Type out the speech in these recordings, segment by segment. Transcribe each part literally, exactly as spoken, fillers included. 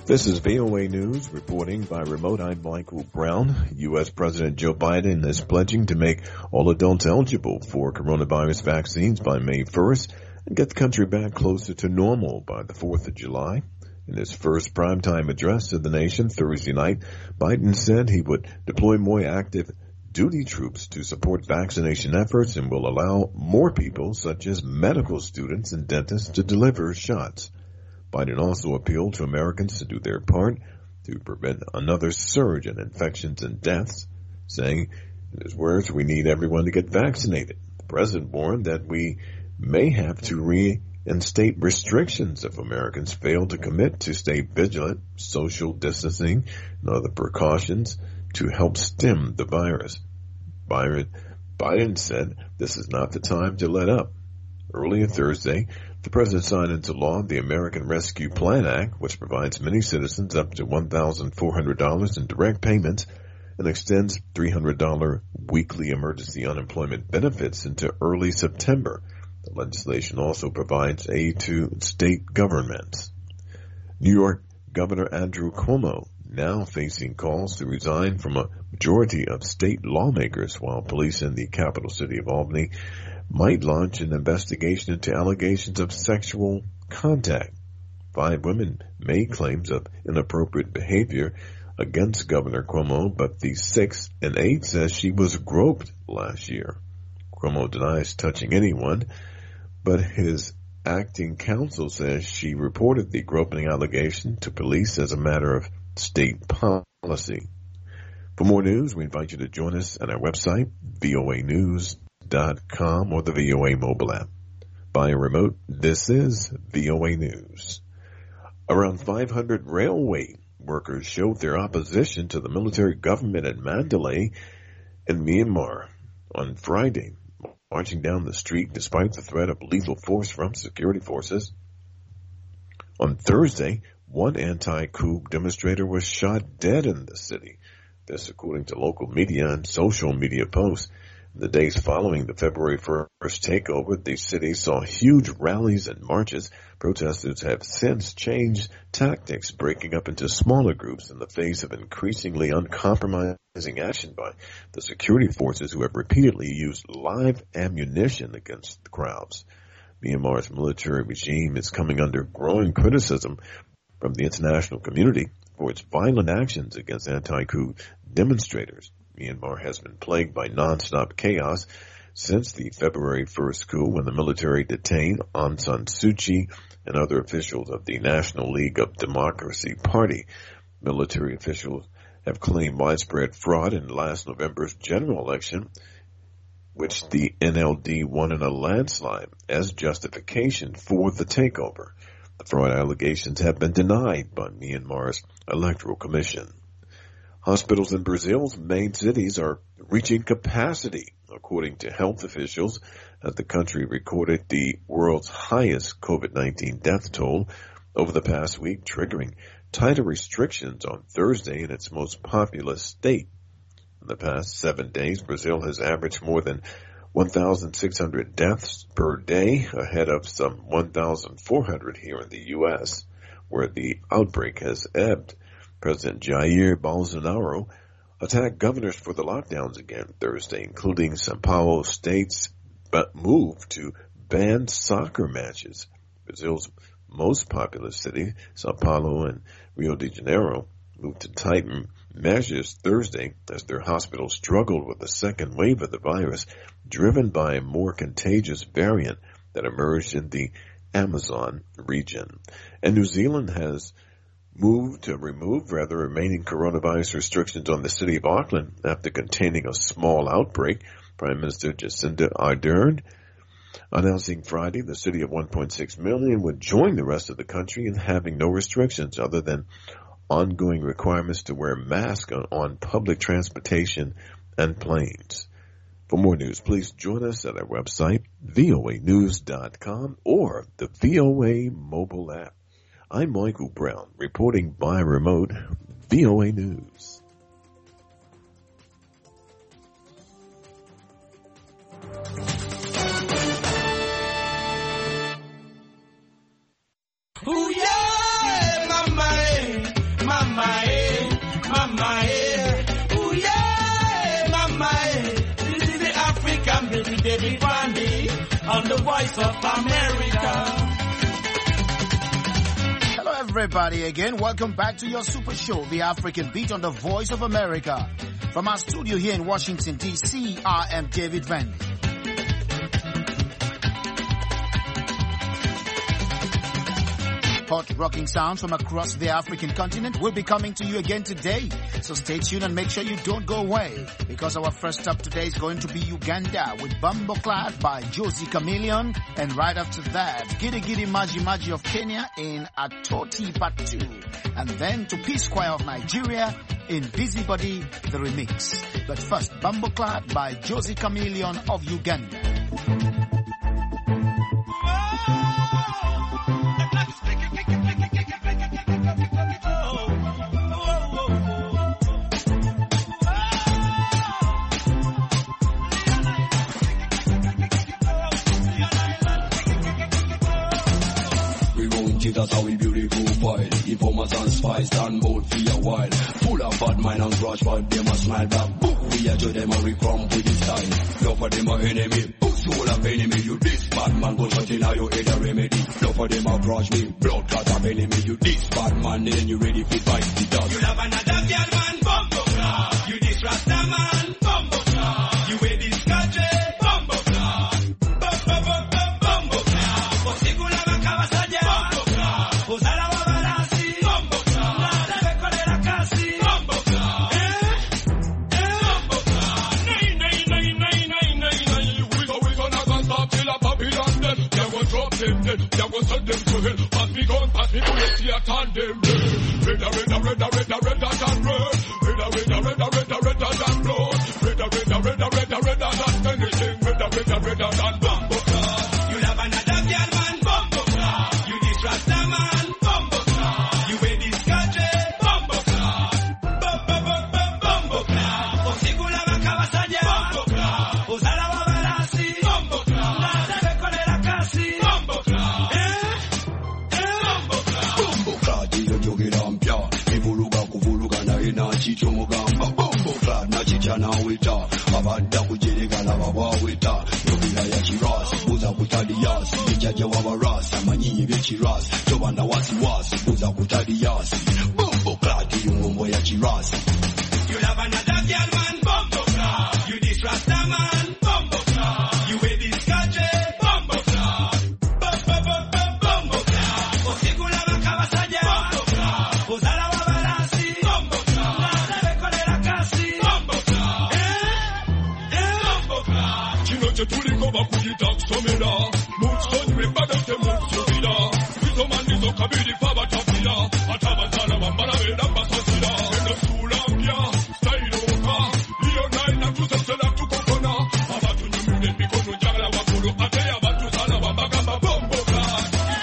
This is V O A News reporting by remote. I'm Michael Brown. U S. President Joe Biden is pledging to make all adults eligible for coronavirus vaccines by May first and get the country back closer to normal by the fourth of July. In his first primetime address to the nation Thursday night, Biden said he would deploy more active duty troops to support vaccination efforts and will allow more people, such as medical students and dentists, to deliver shots. Biden also appealed to Americans to do their part to prevent another surge in infections and deaths, saying, in his words, we need everyone to get vaccinated. The president warned that we may have to reinstate restrictions if Americans fail to commit to stay vigilant, social distancing, and other precautions to help stem the virus. Biden, Biden said this is not the time to let up. Earlier Thursday, the president signed into law the American Rescue Plan Act, which provides many citizens up to one thousand four hundred dollars in direct payments and extends three hundred dollars weekly emergency unemployment benefits into early September. The legislation also provides aid to state governments. New York Governor Andrew Cuomo now facing calls to resign from a majority of state lawmakers, while police in the capital city of Albany might launch an investigation into allegations of sexual contact. Five women made claims of inappropriate behavior against Governor Cuomo, but the sixth and eighth says she was groped last year. Cuomo denies touching anyone, but his acting counsel says she reported the groping allegation to police as a matter of state policy. For more news, we invite you to join us at our website, V O A news dot com, or the V O A mobile app. By a remote, this is V O A News. Around five hundred railway workers showed their opposition to the military government at Mandalay in Myanmar on Friday, marching down the street despite the threat of lethal force from security forces. On Thursday, one anti-coup demonstrator was shot dead in the city. This according to local media and social media posts. In the days following the February first takeover, the city saw huge rallies and marches. Protesters have since changed tactics, breaking up into smaller groups in the face of increasingly uncompromising action by the security forces, who have repeatedly used live ammunition against the crowds. Myanmar's military regime is coming under growing criticism from the international community for its violent actions against anti-coup demonstrators. Myanmar has been plagued by non-stop chaos since the February first coup, when the military detained Aung San Suu Kyi and other officials of the National League of Democracy Party. Military officials have claimed widespread fraud in last November's general election, which the N L D won in a landslide, as justification for the takeover. The fraud allegations have been denied by Myanmar's Electoral Commission. Hospitals in Brazil's main cities are reaching capacity, according to health officials, as the country recorded the world's highest COVID nineteen death toll over the past week, triggering tighter restrictions on Thursday in its most populous state. In the past seven days, Brazil has averaged more than one thousand six hundred deaths per day, ahead of some one thousand four hundred here in the U S, where the outbreak has ebbed. President Jair Bolsonaro attacked governors for the lockdowns again Thursday, including São Paulo State's move to ban soccer matches. Brazil's most populous city, São Paulo and Rio de Janeiro, moved to tighten measures Thursday as their hospitals struggled with the second wave of the virus, driven by a more contagious variant that emerged in the Amazon region. And New Zealand has moved to remove rather remaining coronavirus restrictions on the city of Auckland after containing a small outbreak. Prime Minister Jacinda Ardern announcing Friday the city of one point six million would join the rest of the country in having no restrictions other than ongoing requirements to wear masks on, on public transportation and planes. For more news, please join us at our website, V O A news dot com, or the V O A mobile app. I'm Michael Brown, reporting by remote, V O A News. Ooh, yeah, my man. everybody again. Welcome back to your super show, The African Beat on the Voice of America. From our studio here in Washington, D C, I am David Van. Hot rocking sounds from across the African continent will be coming to you again today. So stay tuned and make sure you don't go away, because our first stop today is going to be Uganda with Bumbo Clad by Josie Chameleon. And right after that, Giddy Giddy Maji Maji of Kenya in Atoti Part two. And then to Peace Choir of Nigeria in Busybody, the remix. But first, Bumbo Clad by Josie Chameleon of Uganda. That's how we beautiful file. Informers and spies stand bold for a while. Full of bad mind and grudge, but them a smile back. Boo, we are to them and we crumb with this style. Love for them a enemy, boost all of enemy. You this bad man, go shut in your head a remedy. Love for them a grudge me, blood clot of enemy. You this bad man, then you ready for fight the dog. You love another girl man, bumbo claw. You this rasta man, bumbo claw. You wear this gadget, bumbo claw. Bumbo, bumbo, bumbo claw. Posikula makawasaja, bumbo claw. Uzala wa balansi, bumbo claw. Nada beko de la kasi, bumbo claw. Eh, eh, bumbo claw. Nay, nay, nay, nay, nay, nay, nay. We go, we go, not gonna stop till a Babylon dead. They will drop them dead, they will send them to hell. Pass me gun, pass me bullets, see a turn them dead. Redda, redda, redda, redda, redda, than red. Redda, redda, redda, redda, redda, than blood. Redda, redda, redda, redda, redda, than anything. Redda, redda, redda, than bumbo claw. You love another girl man, bumbo claw. You this rasta man, bumbo claw. You wear this gadget, bumbo claw. Bumbo, bumbo, bumbo claw. Posikula makawasaja, bumbo claw. Uzala wa balansi, bumbo claw. Nada beko de la kasi, bumbo claw. Eh, eh, bumbo claw. Bumbo claw, jiyo jogira mpya. Kivuluga kuvuluga na ina chicho mugamba. Bumbo claw, na chicha na wita. Abadda kujerega na babawita. Yobira ya chirasi, buza kutadi yasi. Ijaja wa barasi, amanyinyi bechirasi. Tobanda wasi wasi, buza kutadi yasi. Bumbo claw, diyo ngombo ya chirasi. You love another girl man, bumbo claw. You this rasta man, bumbo claw. You wear this gadget, bumbo claw. Bumbo, bumbo, bumbo claw. Posikula makawasaja, bumbo claw. Uzala wa balansi, bumbo claw. Nada beko de la kasi, bumbo claw. Eh, eh, bumbo claw. Chino chetuliko bakuyita kusomera. Mutsonyiwe bagate mutsubira. Izo manizo kabiri fabatapira. Atabazala bambala benda basasira. Eno sulambya, stailoka. Iyo naina tusesela tukokona. Abatu nyumune mikono njagala wakulu. Ate abatu sala wabagamba bumbo claw.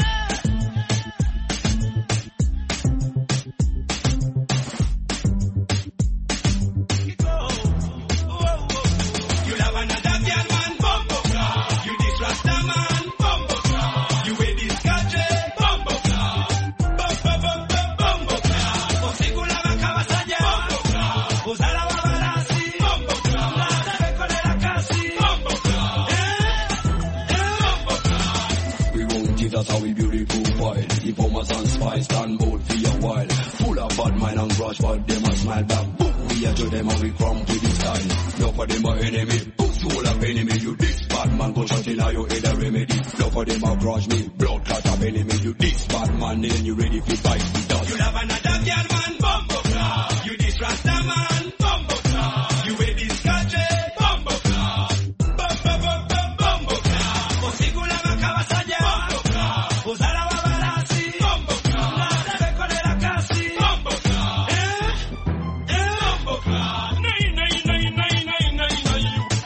You love another girl man, bumbo claw. You this rasta man, bumbo claw. You wear this gadget, bumbo claw. Bumbo, bumbo, bumbo claw. Posikula makawasaja, bumbo claw. Uzala wa balansi, bumbo claw. Nada beko de la kasi, bumbo claw. Eh, eh, bumbo claw. We won't it, that's how we beautiful file. Informers and spies stand bold for a while. Full of bad mind and grudge, but them a smile back. Boo, we are to them and we crumb with this style. Love for them a enemy, boost all of enemy. You this bad man, go shut in your head a remedy. Love for them a grudge me, blood clot of enemy. You this bad man, then you ready for fight the dog. You love another girl man, bumbo claw. You this rasta man, bumbo claw. You wear this gadget, bumbo claw. Bumbo, bumbo, bumbo claw. Posikula makawasaja, bumbo claw. Uzala wa balansi, bumbo claw. Nada beko de la kasi, bumbo claw. Eh, eh, bumbo claw. Nay, nay, nay, nay, nay, nay, nay.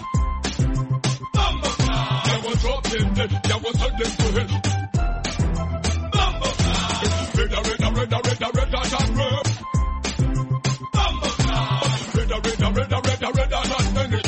Bumbo claw. They will drop them dead, they will send them to hell. Bumbo claw. Redda, redda, redda, redda, redda, than red. Bumbo claw. Redda, redda, redda, redda, redda, than anything.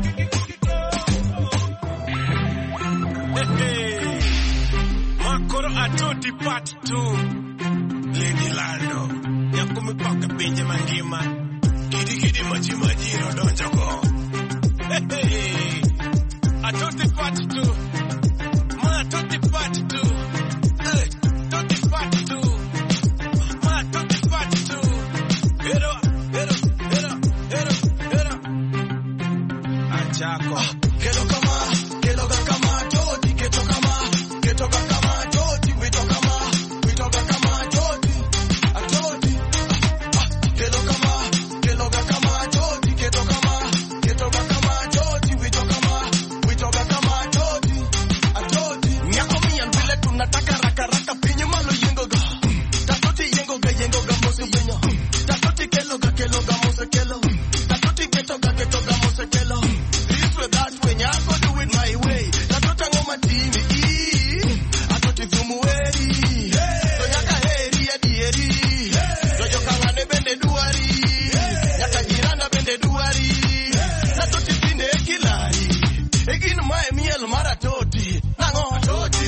Makoro Atoti part two. Lady Lando. Yakumi paka pinje mangima. Kidi kidi maji maji no don't go. Hey hey. Atoti part two. Ma atoti part two. Hey, atoti part two. Ma atoti part two. Hero, hero, hero, hero, hero. Achako. Kelo kama, kelo kama toti, keto kama, keto kama toti, wito kama, wito kama toti, atoti. Kelo kama, kelo kama toti, keto kama, keto kama toti, wito kama, wito kama toti, atoti. Nyako mian vile tunataka raka raka pinye malo yengo ga. Tatoti yengo ga yengo ga mose benyo. Tatoti kelo ga kelo ga mose kelo. Tatoti keto ga keto ga mose kelo. This way that way nyako do it my way. Tatota ngoma timi. Atoti fumu eri. So nyaka heri ya dieri. So joka ngane bende duari. Nyaka jiranda bende duari. Tatoti pinde ekilari. Egin mae miel mara toti. Nango atoti.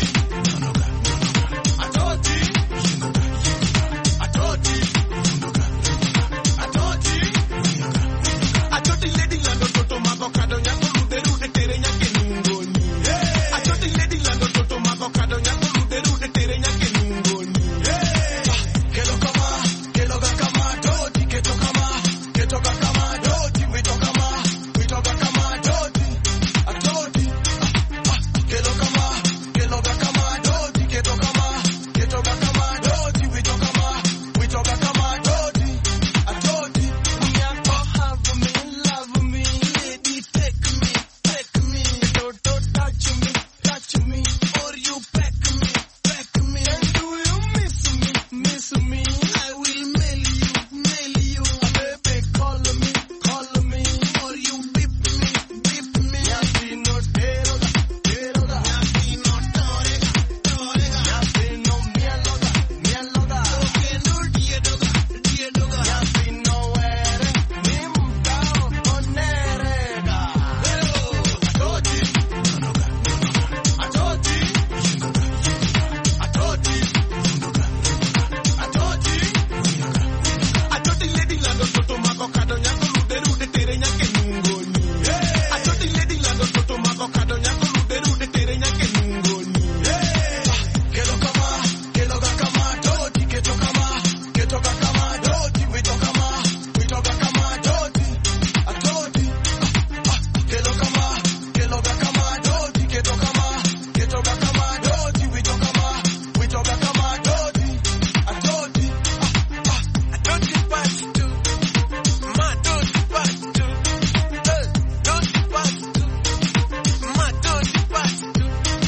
Atoti. Atoti. Atoti. Atoti lady lando toto avocado nyako rude rude tere nyake nungoni. Atoti lady lando toto avocado nyako rude rude tere nyake nungoni. Kelo kama, kelo kama toti, keto kama, keto kama toti, wito kama, wito kama toti, atoti. Kelo kama, kelo kama toti, keto kama, keto kama toti, wito kama, wito kama toti, atoti. Nyako have me, love me, lady take me, take me, don't touch me, touch me, or you peck me, peck me. And do you miss me, miss me? I will mail you, mail you. Baby, call me, call me, or you beep me, beep me. Yasi no teroga, teroga. Yasi no torega, torega. Yasi no mieloga, mieloga. Oke no diedoga, diedoga. Yasi no ere, nimtao onerega. Atoti, atoti, atoti, atoti. Atoti lady lando toto avocado nyako rude rude tere nyake nungoni. Atoti lady lando toto avocado nyako rude rude tere nyake nungoni. Kelo kama, kelo kama toti, keto kama, keto kama toti, wito kama, wito kama toti, atoti. Kelo kama, kelo kama toti, keto kama, keto kama toti, wito kama, wito kama toti, atoti. Atoti part two. Ma atoti part two. Hey, atoti part two. Ma atoti part two.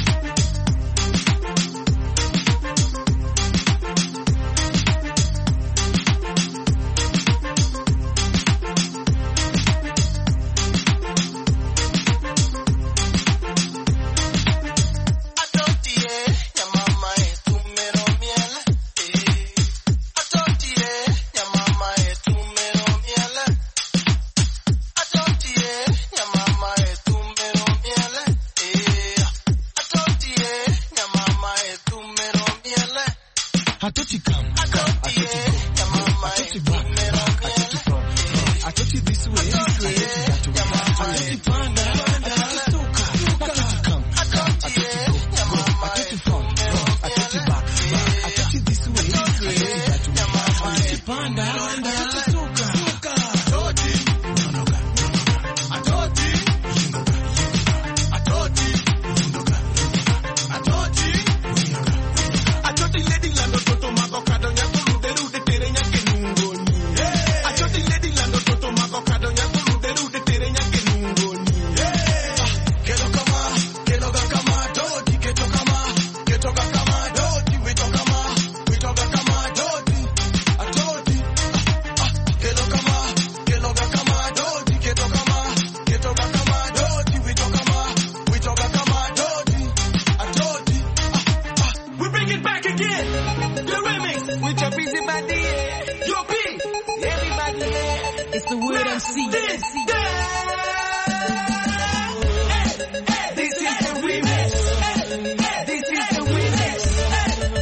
Atoti eh, ya mama eh, tumero miel eh. Atoti eh, ya mama eh, tumero miel. Atoti eh, ya mama eh, tumero miel eh. Atoti eh, ya mama eh, tumero miel. Atoti come. Atoti eh, ya mama eh, tumero miel. Atoti this way. Atoti eh, ya mama eh, tumero miel. Atoti come. Atoti eh, ya mama eh, tumero miel. Atoti this way. Ya mama eh, Panda. Atoti suka. atoti. Atoti. Atoti. Atoti. Atoti lady lando toto avocado nyako rude rude tere nyake nungoni. Atoti lady lando toto avocado nyako rude rude tere nyake nungoni. Kelo kama, kelo kama toti, keto kama, keto kama toti, wito kama, wito kama toti, atoti. Kelo kama, kelo kama toti, keto kama, keto kama toti, wito kama, wito kama toti, atoti. We bring it back again. The remix with your busy body. Yo B. Everybody. It's the word M C. This. This is the remix. This is the remix.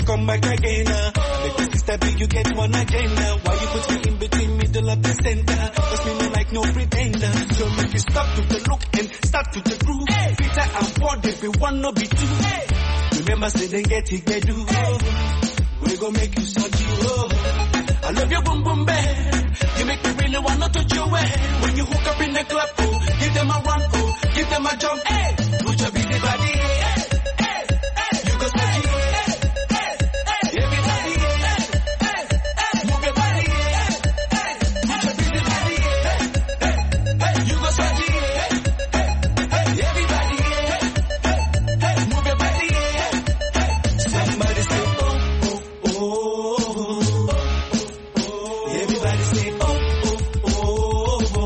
come back again. Uh. Make the sister big, you get one again. Uh. Why you put me in between middle of the center? Cause me no like no pretender. So make you stop to the look and start to the groove. Hey. Peter and Paul, if we want no be two. Hey. Remember say they get it, they do. Hey. We gon' make you such you. Oh. I love your boom boom bang. You make me really wanna touch your way. When you hook up in the club, oh, give them a run, oh, give them a jump, hey. Put your busy body, hey, hey, hey. You go such you, hey, hey, hey. Everybody, hey, hey, hey. Move your body, hey, hey. Put your busy body, hey, hey, hey. You go such you, hey, hey, hey. Everybody, hey, hey, hey. Move your body, hey, hey. Somebody say, oh, oh, oh, oh. Everybody say, oh, oh, oh, oh,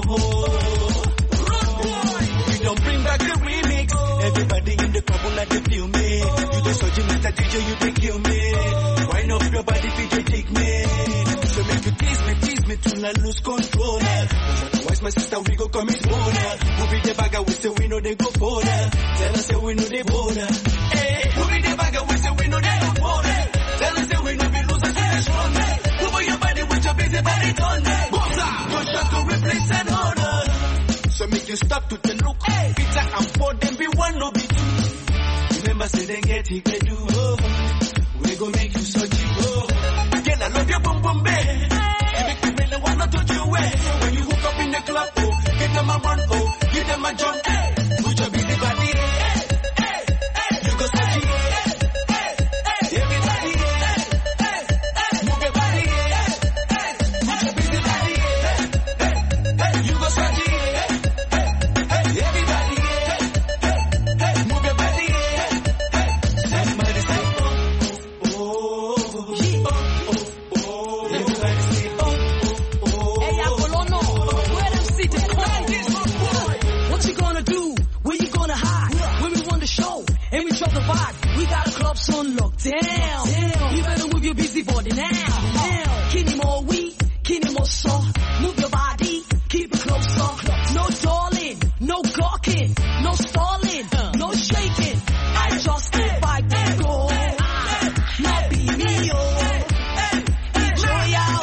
oh. We don't bring back the remix. Everybody in the club will let them feel me. You just so you Mister D J, you they kill me. Wind up your body, D J, take me. So make you tease me, tease me till I lose control. Otherwise, my sister, we go commit murder. Who be the bagger, we say we know they go for that. Tell us say we know they border. Hey, who be the bagger, we say we know they go for that. Tell us say we know we lose us in the strong. Move your body with your busy body done. Don't shut to replace and order. So make you stop to the look. Hey. Peter and Paul, them be one, no be two. Remember say they get it, they do. Oh. We gon' make you so cheap. Oh. Girl, I love your boom boom babe. Hey. You make me really wanna touch your way. When you hook up in the club, oh, give them a run, oh, give them a jump. Hey. Put your busy body, hey, hey, hey. You go so cheap. Hey, hey, hey. Everybody, hey, hey, hey. Move your body, hey, hey. Put your busy body, hey, hey, hey. You go so cheap. Everybody, hey, hey, hey. Move your body, hey, hey. Somebody say, oh, oh, oh, oh, oh, oh. Everybody say, oh, oh, oh. Hey, Apollono, where them sit and cry? What you gonna do? Where you gonna hide? When we won the show and we drop the vibe, we got a club on lockdown. Damn. You better move your busy body now. Now. Kenny more weed, Kenny more saw. Move your body, keep it closer. No darling, no gawking, no stalling, no shaking. I just stay by the go. Not be me, oh. Enjoy out.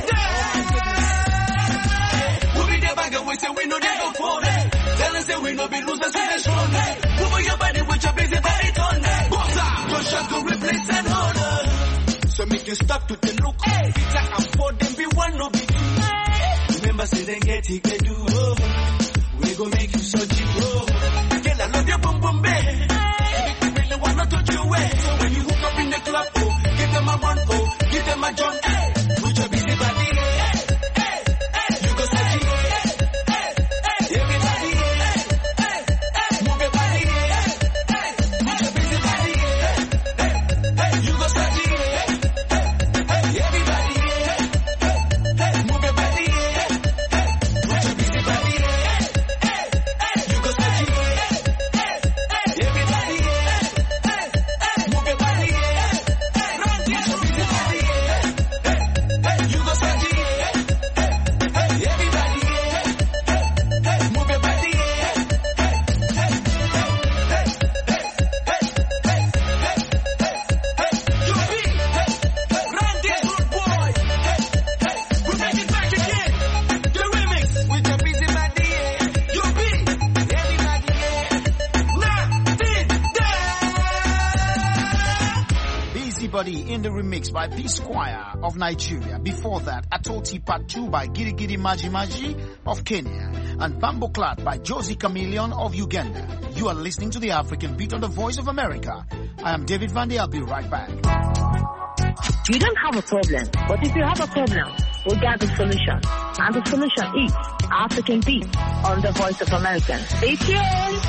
Who be the bagger? We say we know they go for that. Tell us that we know be losers in the strong. Move your body with your busy body done. Don't shut to replace and order. So make you stop to the look. Hey. Peter and Paul, them be one, no be two. Hey. Remember say they get it, they do. Oh. We gon' make you so cheap, oh. Girl, I love your boom boom babe. Hey. You make me really wanna touch your way. So when you hook up in the club, oh, give them a run, oh, give them a jump. Hey. Put your busy body, hey, hey, hey. You go so cheap, hey, hey, hey. Everybody, hey, hey, hey. Move your body, hey, hey. Put your busy body, hey, hey, hey. You go so cheap, hey, hey, hey. Everybody, hey, hey, hey. Move your body, hey, hey. Put your busy body, hey, hey, hey. You go so cheap, hey, hey, hey. Everybody, hey, hey, hey. Move your body, hey, hey. Put your busy body, hey, hey, hey. You go so cheap, hey, hey, hey. Everybody, hey, hey, hey. Move your body, hey, hey, hey, hey, hey, hey, hey, hey, hey, hey. You be, hey, run this good boy, hey, hey. We make it back again. The remix with your busy body, hey. You be, everybody, hey. Nothing there. Busy Body in the remix by P Squire of Nigeria. Before that, Atoti Part two by Giri Giri Maji Maji of Kenya. And Bambo Clat by Josie Chameleon of Uganda. You are listening to the African Beat on the Voice of America. I am David Vandy. I'll be right back. You don't have a problem, but if you have a problem, we got the solution. And the solution is African Beat on the Voice of America. Stay tuned.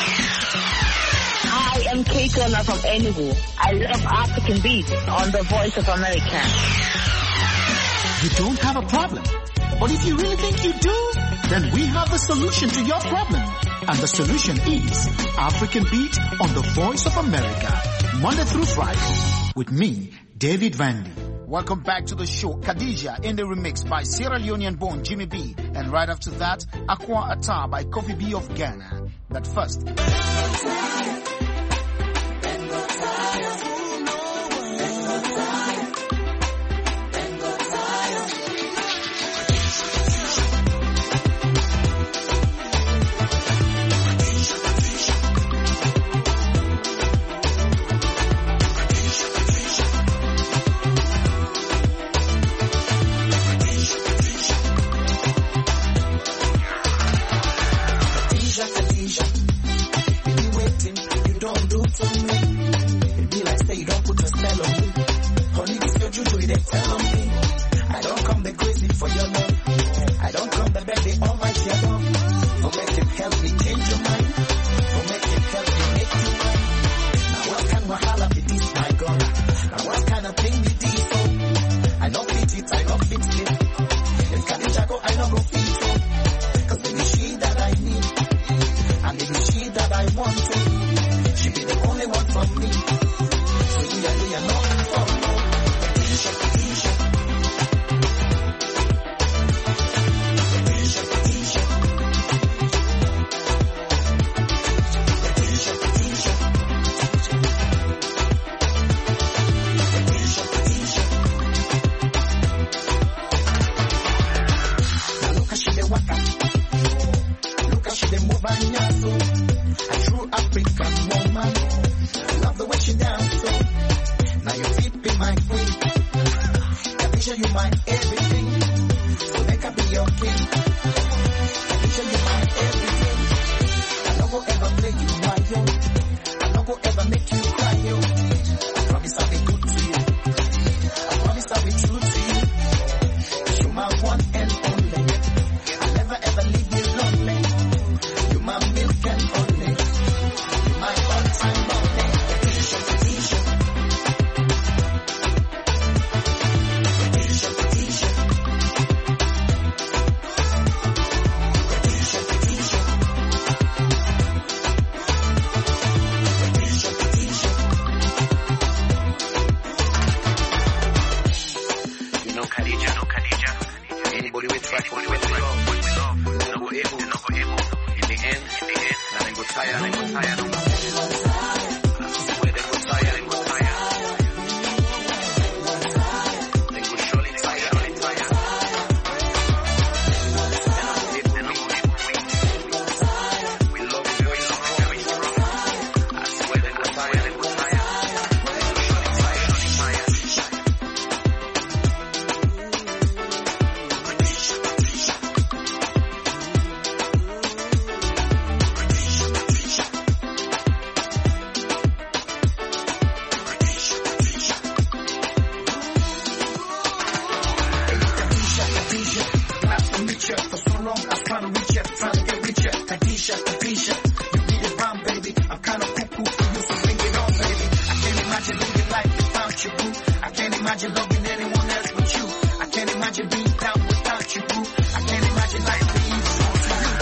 I am Kate Turner from Enugu. I love African Beat on the Voice of America. You don't have a problem, but if you really think you do, then we have the solution to your problem. And the solution is African Beat on the Voice of America. Monday through Friday with me, David Vandy. Welcome back to the show. Khadija in the remix by Sierra Leonean born Jimmy B. And right after that, Aqua Atta by Kofi B of Ghana. But first... put a spell on me. Honey, this your juju, they tell on me. I don't come the crazy for your love. I don't come the baby on my shadow. For make it help me change your mind. For make it help me make you mine. Now what kind of wahala be this, my God? Now what kind of thing be this? Oh, I don't fit it, I don't fix it. If Khadija go, I don't go fit it. Cause it is she that I need. And it is she that I want to. She be the only one for me. So you are, you are not for me. Khadija, Khadija. Khadija, Khadija. Khadija, Khadija. Khadija, Khadija. Now look how she dey waka. Look how she dey move her nyaso. A true African woman. Love the way she dance so. Now your feet be my queen. Khadija, you my everything. So make her be your king. Khadija, you my everything. I don't go ever play you while yo. I don't go ever make you cry yo. I promise I'll be good to you. I promise I'll be true to you. You're my one and only. I'll never ever leave you lonely. You're my milk and honey. You're my all-time lonely. Khadija, Khadija. Khadija, Khadija. Khadija, Khadija. Khadija, Khadija. You know Khadija, know Khadija. Anybody with try for what we love, what we love. They not go able, they not go able. In the end, in the end, now they go tired, they go tired. I swear they go tired, they go tired. They go surely tired, surely tired. They not go able, they not go able. We love you very strong, very strong. I swear they go tired, they go tired. They go surely tired, surely tired. Khadija, glad to meet you. For so long I was trying to reach you, trying to get with you. Khadija, Khadija, you be the bomb, baby. I'm kind of cuckoo for you, so bring it on, baby. I can't imagine living life without you, boo. I can't imagine loving anyone else but you. I can't imagine being down without you, boo. I can't imagine life being true to you.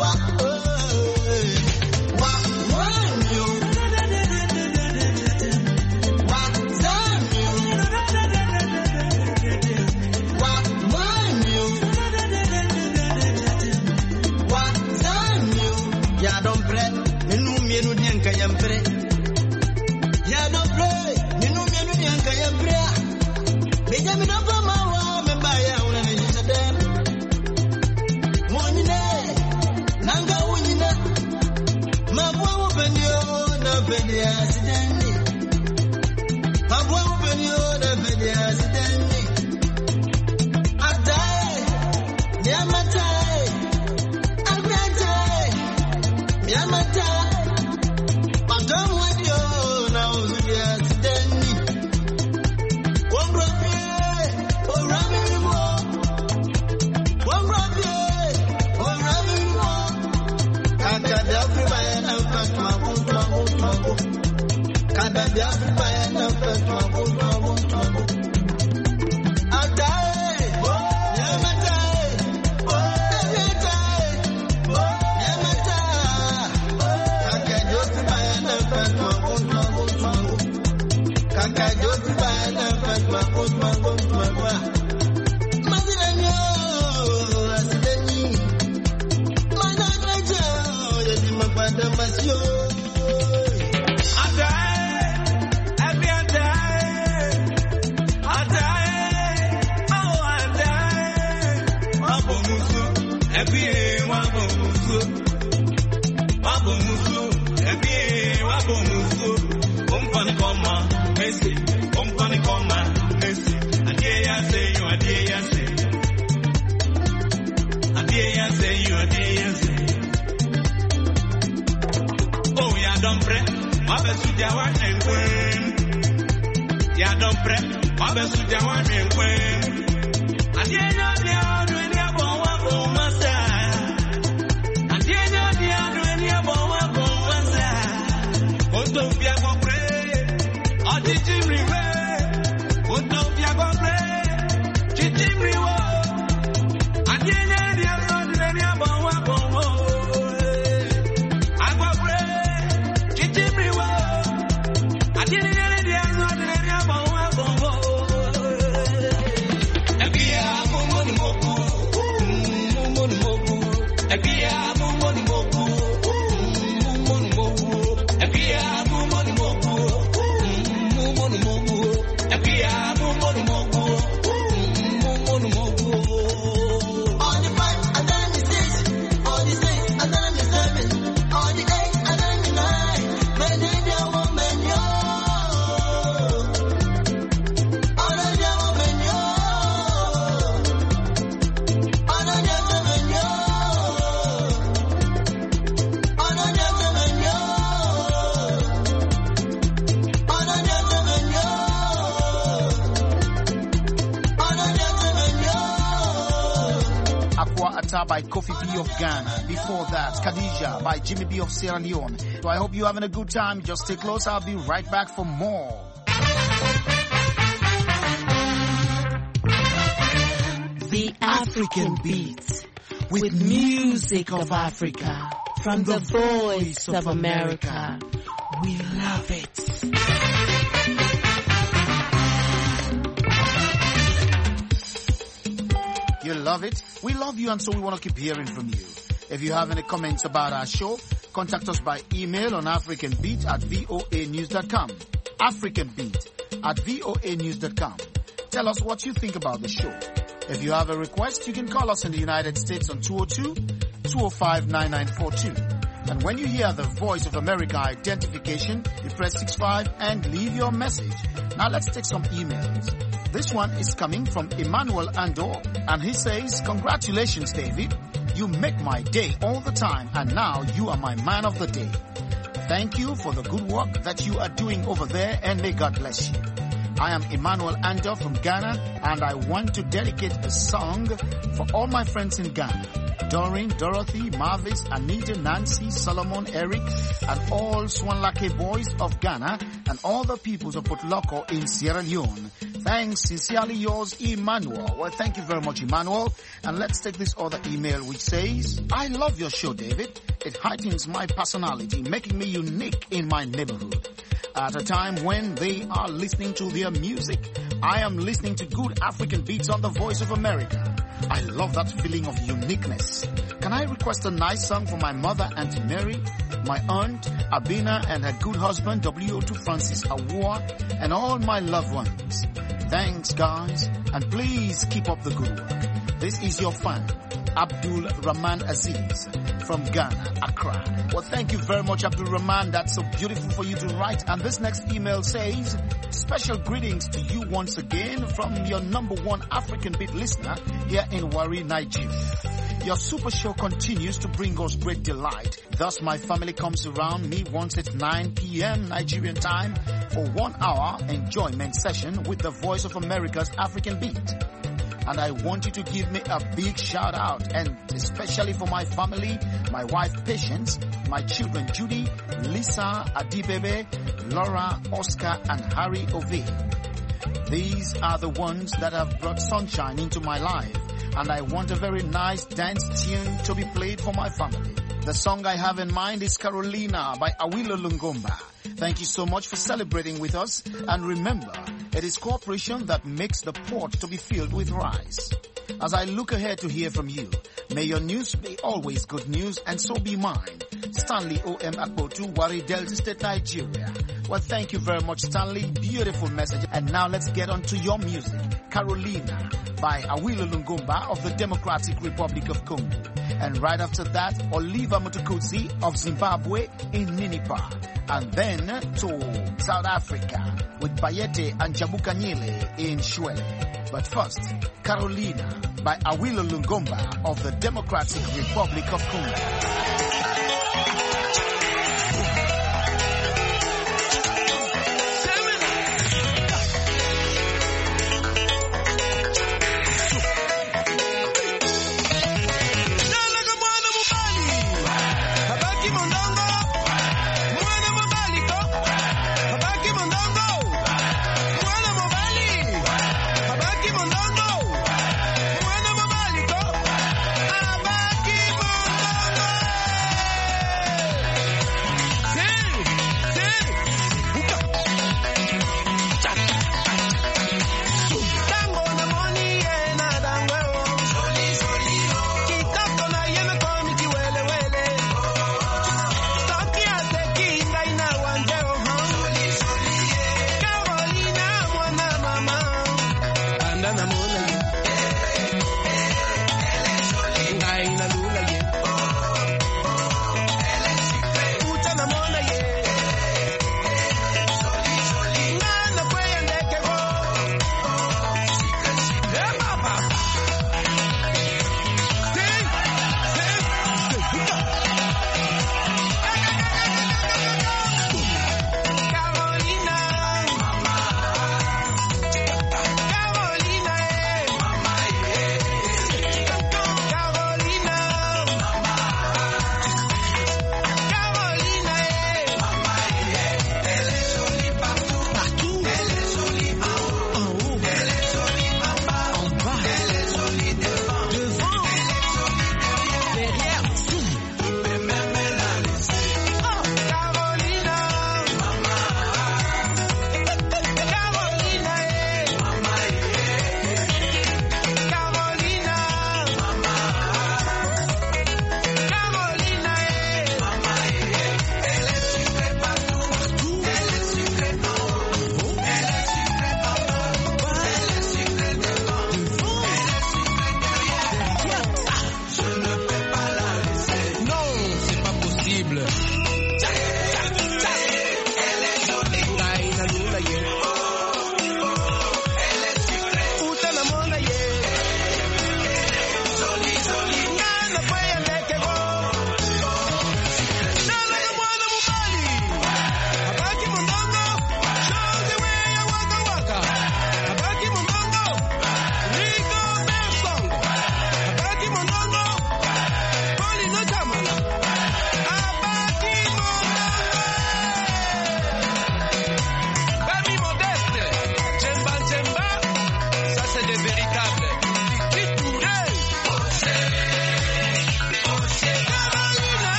By Kofi B of Ghana. Before that, Khadija by Jimmy B of Sierra Leone. So I hope you're having a good time. Just stay close. I'll be right back for more. The African Beat with music of Africa from the Voice of America. We love it. You love it? We love you, and so we want to keep hearing from you. If you have any comments about our show, contact us by email on africanbeat at voa news dot com. africanbeat at voa news dot com. Tell us what you think about the show. If you have a request, you can call us in the United States on two oh two, two oh five, nine nine four two. And when you hear the Voice of America identification, you press six five and leave your message. Now let's take some emails. This one is coming from Emmanuel Andor, and he says, "Congratulations, David. You make my day all the time, and now you are my man of the day. Thank you for the good work that you are doing over there, and may God bless you. I am Emmanuel Andor from Ghana, and I want to dedicate a song for all my friends in Ghana. Doreen, Dorothy, Marvis, Anita, Nancy, Solomon, Eric, and all Swanlake boys of Ghana, and all the peoples of Port Loko in Sierra Leone. Thanks, sincerely yours, Emmanuel. Well, thank you very much, Emmanuel. And let's take this other email which says, I love your show, David. It heightens my personality, making me unique in my neighborhood. At a time when they are listening to their music, I am listening to good African beats on the Voice of America. I love that feeling of uniqueness. Can I request a nice song for my mother, Auntie Mary, my aunt, Abina, and her good husband, W O two Francis Awua, and all my loved ones? Thanks, guys, and please keep up the good work. This is your fan, Abdul Rahman Aziz from Ghana, Accra. Well, thank you very much, Abdul Rahman. That's so beautiful for you to write. And this next email says, special greetings to you once again from your number one African beat listener here in Warri, Nigeria. Your super show continues to bring us great delight. Thus, my family comes around me once at nine p.m. Nigerian time for one hour enjoyment session with the Voice of America's African Beat. And I want you to give me a big shout out, and especially for my family, my wife Patience, my children Judy, Lisa, Adibebe, Laura, Oscar, and Harry Ove. These are the ones that have brought sunshine into my life, and I want a very nice dance tune to be played for my family. The song I have in mind is Carolina by Awilo Lungomba. Thank you so much for celebrating with us, and remember, it is cooperation that makes the pot to be filled with rice. As I look ahead to hear from you, may your news be always good news, and so be mine. Stanley O M Akpotu, Warri, Delta State, Nigeria. Well, thank you very much, Stanley. Beautiful message. And now let's get on to your music. Carolina by Awilo Lungomba of the Democratic Republic of Congo. And right after that, Oliver Mutukudzi of Zimbabwe in Ninipa. And then to South Africa with Bayete and Jabukanyele in Shwele. But first, Carolina by Awilo Lungomba of the Democratic Republic of Congo.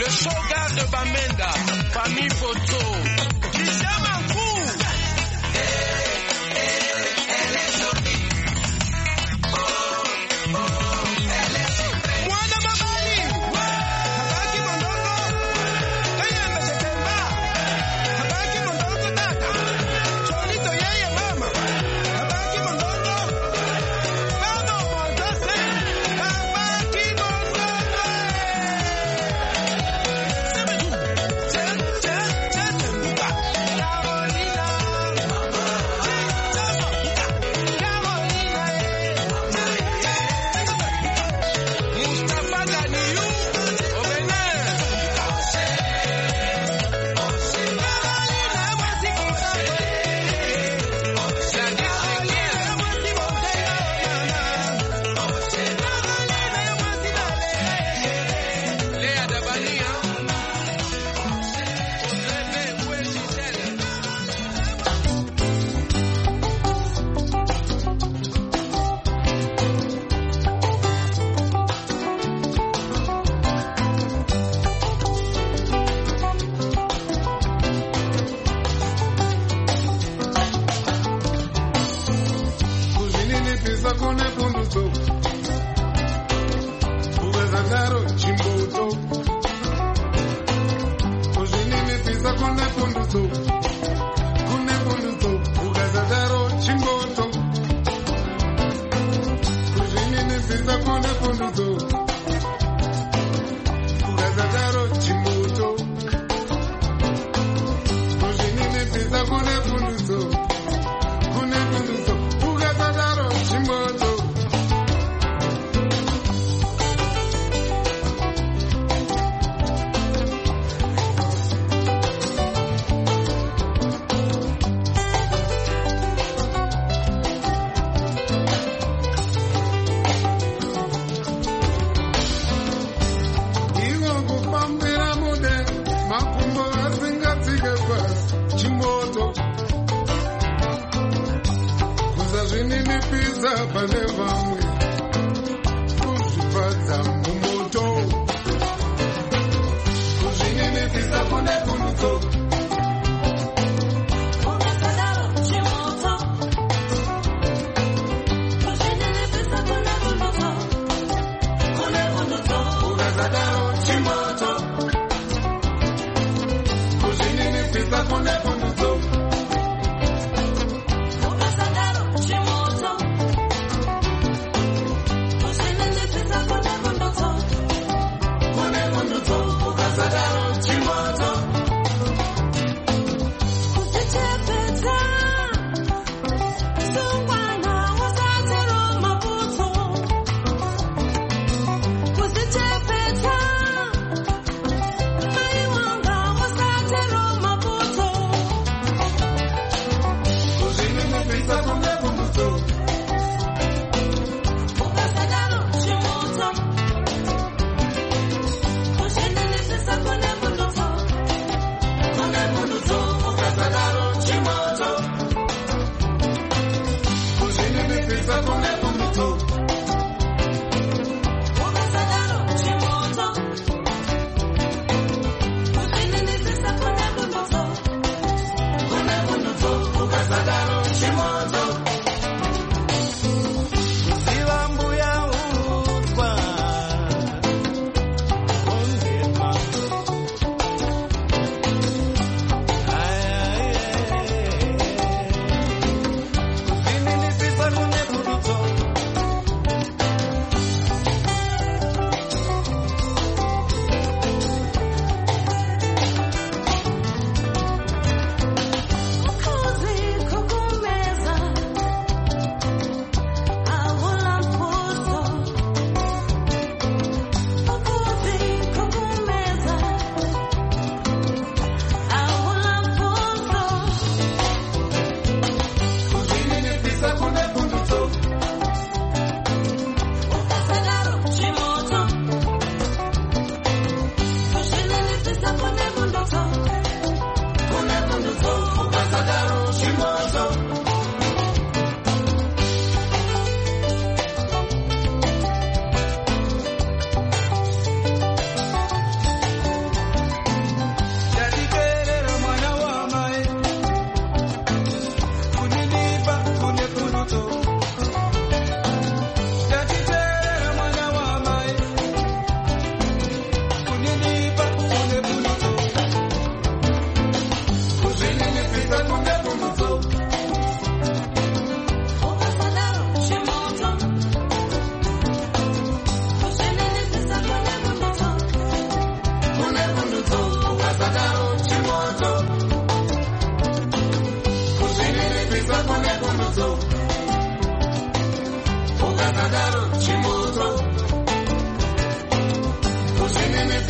Le soldat de Bamenda, famille Poto. Kisama Kou. Elle est jolie. Oh, oh, elle est jolie. Mwana Mabali. Habaki Mondongo. Kayamba Shetemba. Habaki Mondongo Tata. Cholito yeye mama. Habaki Mondongo. Bado Mondose. Habaki Mondongo.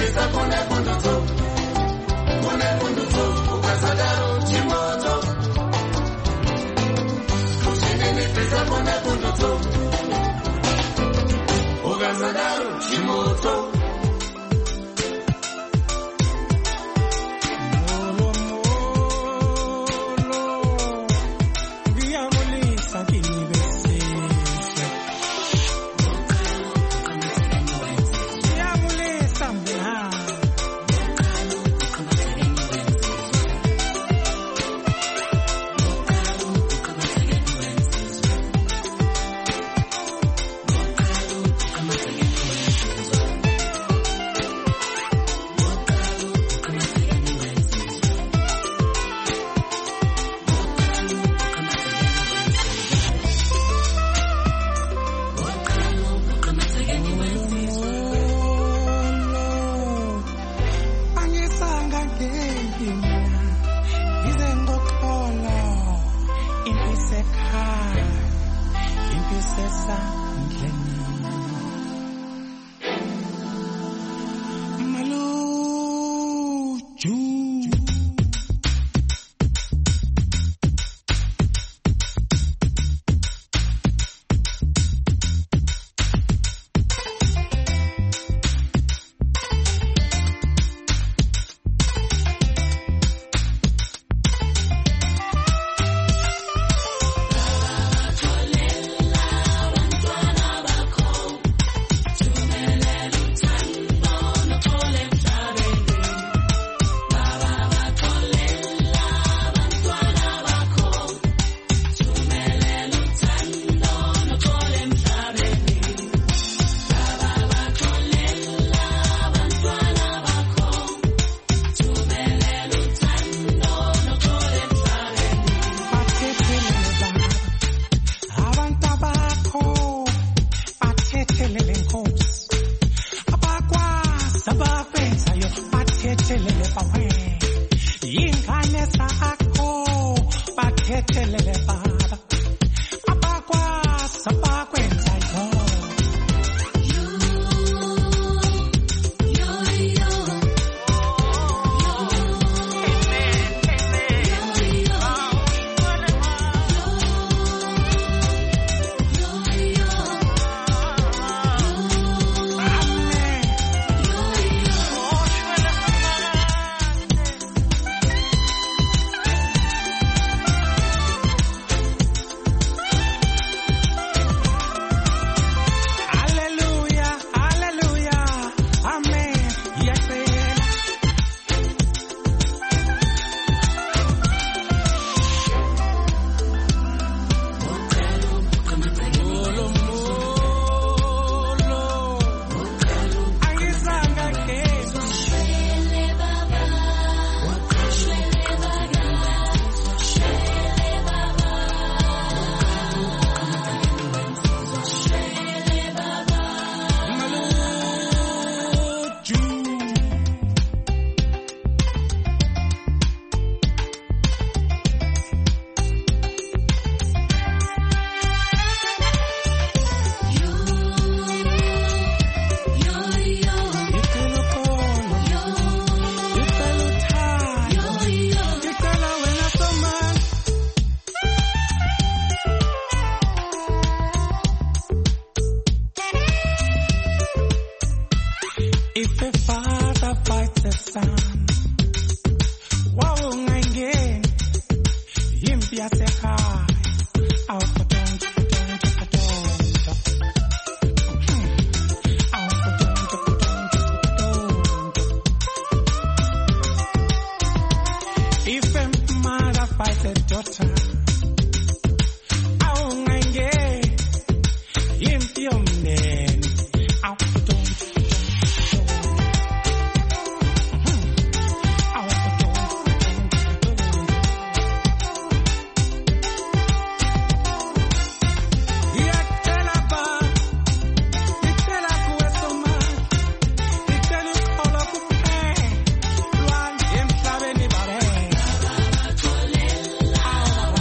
Baba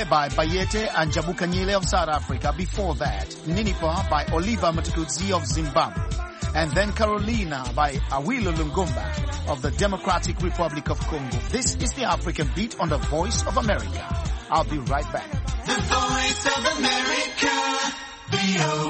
Mzee by Bayete and Jabukanyile of South Africa. Before that, Ninipa by Oliver Mtukudzi of Zimbabwe. And then Carolina by Awilo Lungumba of the Democratic Republic of Congo. This is the African Beat on the Voice of America. I'll be right back. The Voice of America, V O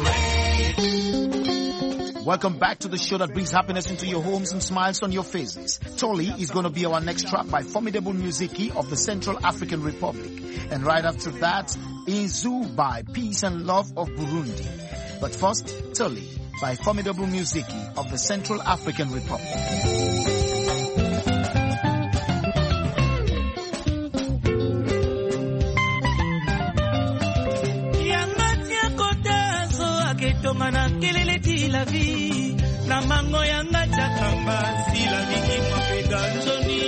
A. Welcome back to the show that brings happiness into your homes and smiles on your faces. Toli is going to be our next track by Formidable Musiki of the Central African Republic. And right after that, Inzu by Peace and Love of Burundi. But first, Toli by Formidable Musiki of the Central African Republic. Tongana kelele ti la vie na mango yanga chakamba si la vie mo pedanjoni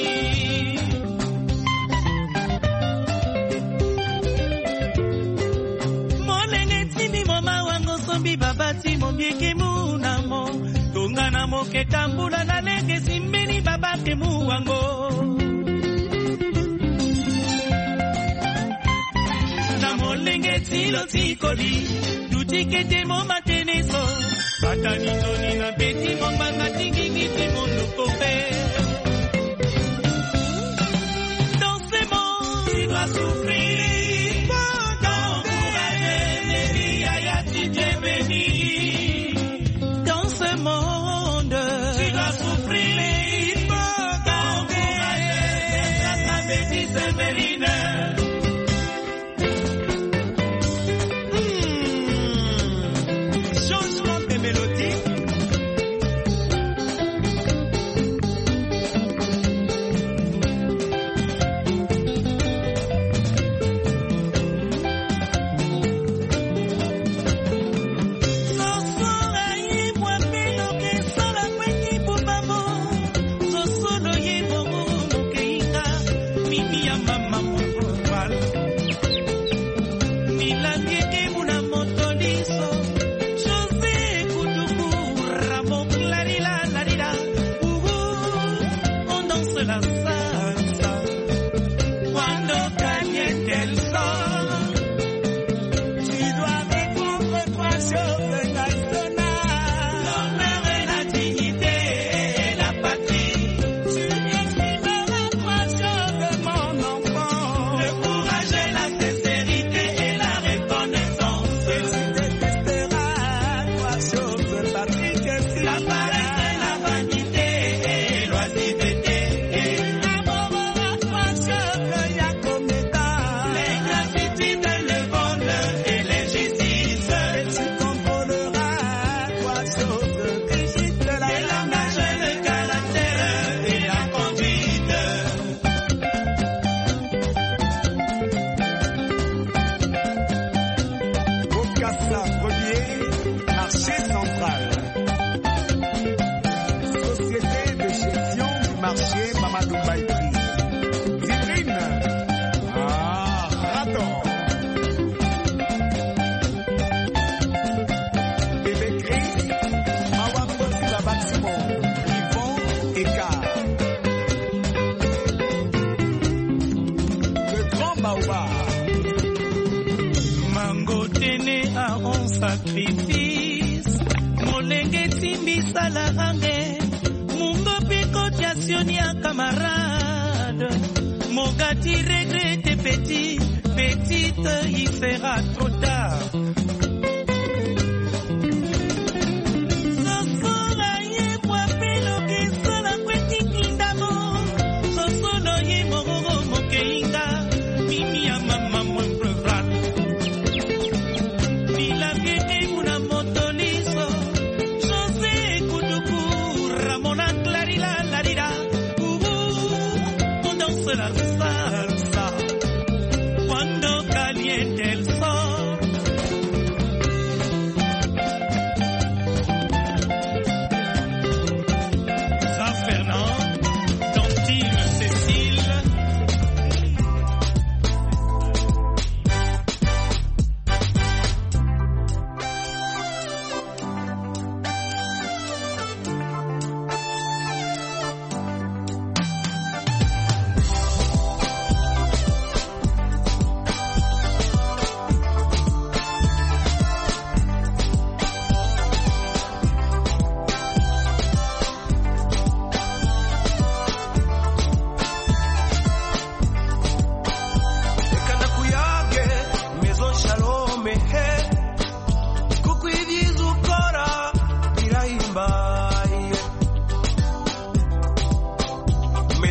monene timi moma wango sombi babati mo bieke mu namo tongana mo ketambula na lenge simbeni babake mu wango na molenge tilo tikoli Tikete mo mateneso, patani toni na beti mo mangatingi ngiti mo nukope. Dans ce monde, tu dois souffrir, t'encourager, les vies ayati béni. Dans ce monde, tu dois souffrir, t'encourager, la bêtise féminine. Sacrifice, molenge timbisa la range, mungo piko tiasionia camarade, mogati regrette petit, petite, il sera trop tard. La salsa, cuando caliente el sol. San Fernando, Tontine, Cécile.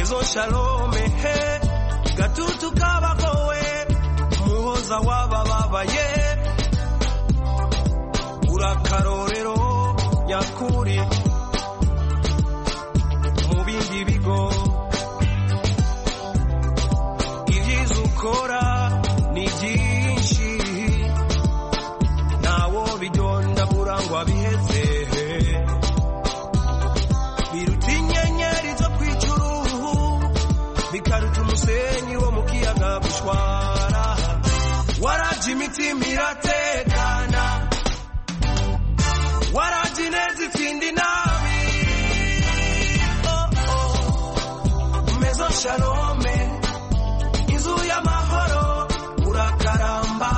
Mezo shalome he gatutu kabakowe muhoza waba baba ye urakarorero nyakuri mu bindi bigo ibyiza ukora ni byinshi nawo bidonda burangwa biheze biruta inyenyeri zo kwicuruhu bikaruta umusenyi wo mu kiyaga gushwara waraje imitima iratekana waraje neza itsinda inabi oh, oh. Mezo shalome inzu y'amahoro urakaramba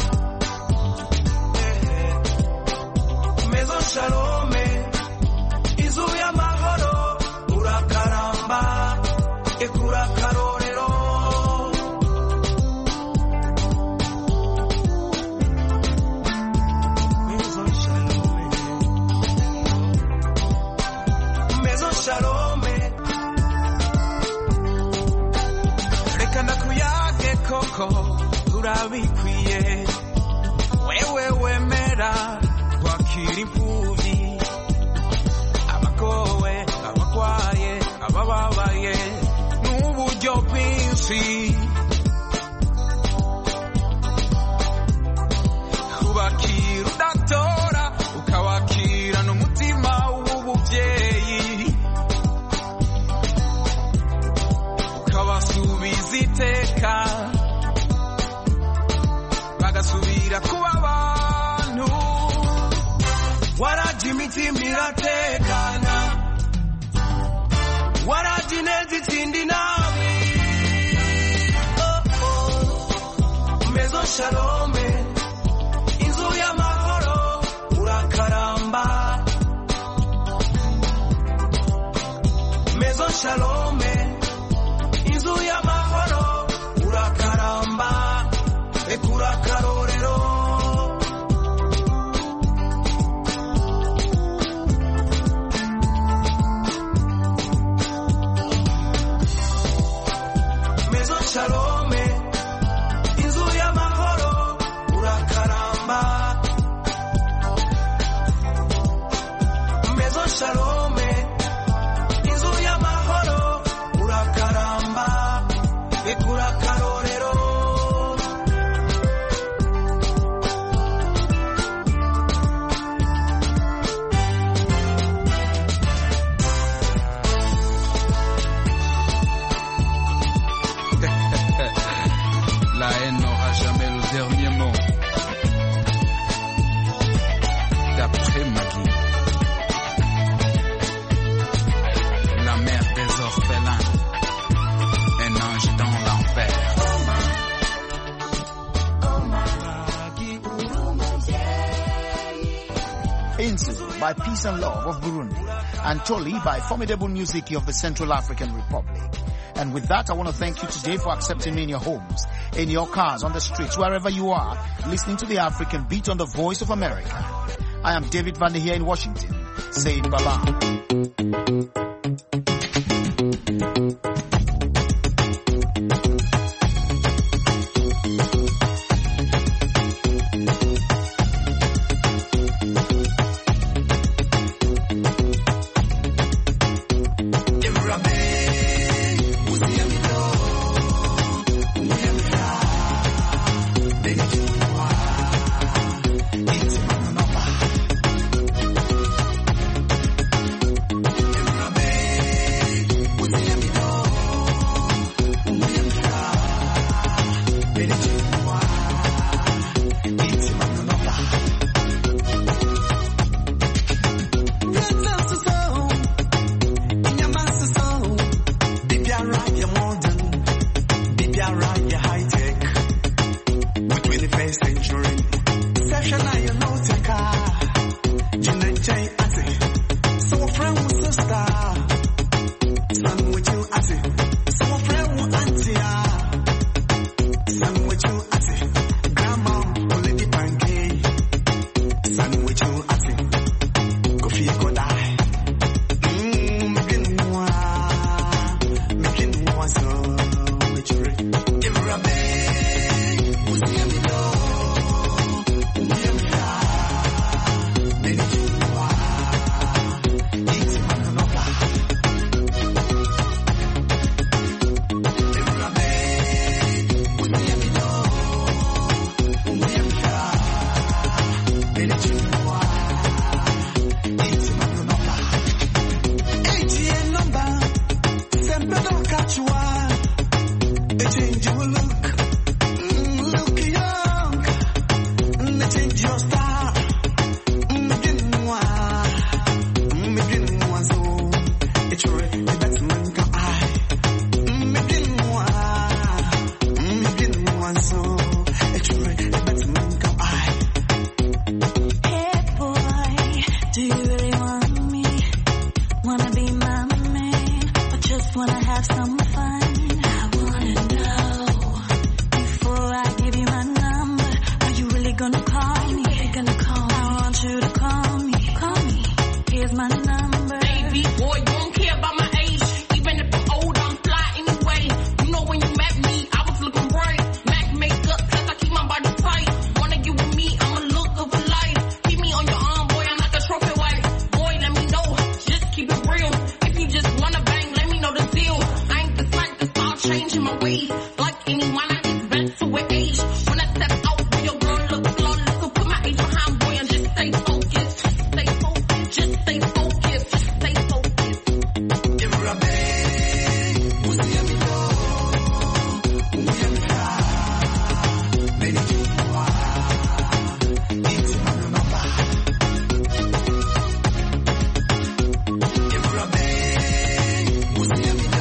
eh, Mezo shalome inzu y'amahoro urakaramba ekura karorero Mezo shalome Mezo shalome reka ndakuyage koko urabikwiye wewe wemera kwakira imfubyi abakowe abakwaye abababaye n'uburyo bwinshi kubakira udatora ukabakira n'umutima w'ubuvyeyi ukabasubiza iteka bagasubira kuba abantu waraje imitima iratekana waraje neza itsinda inabi oh, oh. Mezo shalome inzu y'amahoro urakaramba Mezo shalome inzu y'amahoro urakaramba ekura karorero Mezo shalome inzu y'amahoro urakaramba Mezo shalome inzu y'amahoro urakaramba ekura karorero La haine n'aura jamais le dernier mot. D'après Maggie, la mère des orphelins, un ange dans l'enfer. Insu by Peace and Love of Burundi, and Toli by Formidable Music of the Central African Republic. And with that, I want to thank you today for accepting me in your homes, in your cars, on the streets, wherever you are, listening to the African Beat on the Voice of America. I am David Vander here in Washington, saying bye-bye. Making wanna have some fun. I wanna know, before I give you my number, are you really gonna call me? Really gonna call me? I want you to call me. Call me. Here's my number. Baby boy, you don't care about my age. Even if I'm old, I'm fly anyway. You know when you met me, I was looking bright. Mac makeup, plus I keep my body tight. Wanna get with me, I'm a look of a life. Keep me on your arm, boy, I'm like a trophy wife. Boy, let me know, just keep it real. If you just wanna bang, let me know the deal. I ain't the type to start changing my ways.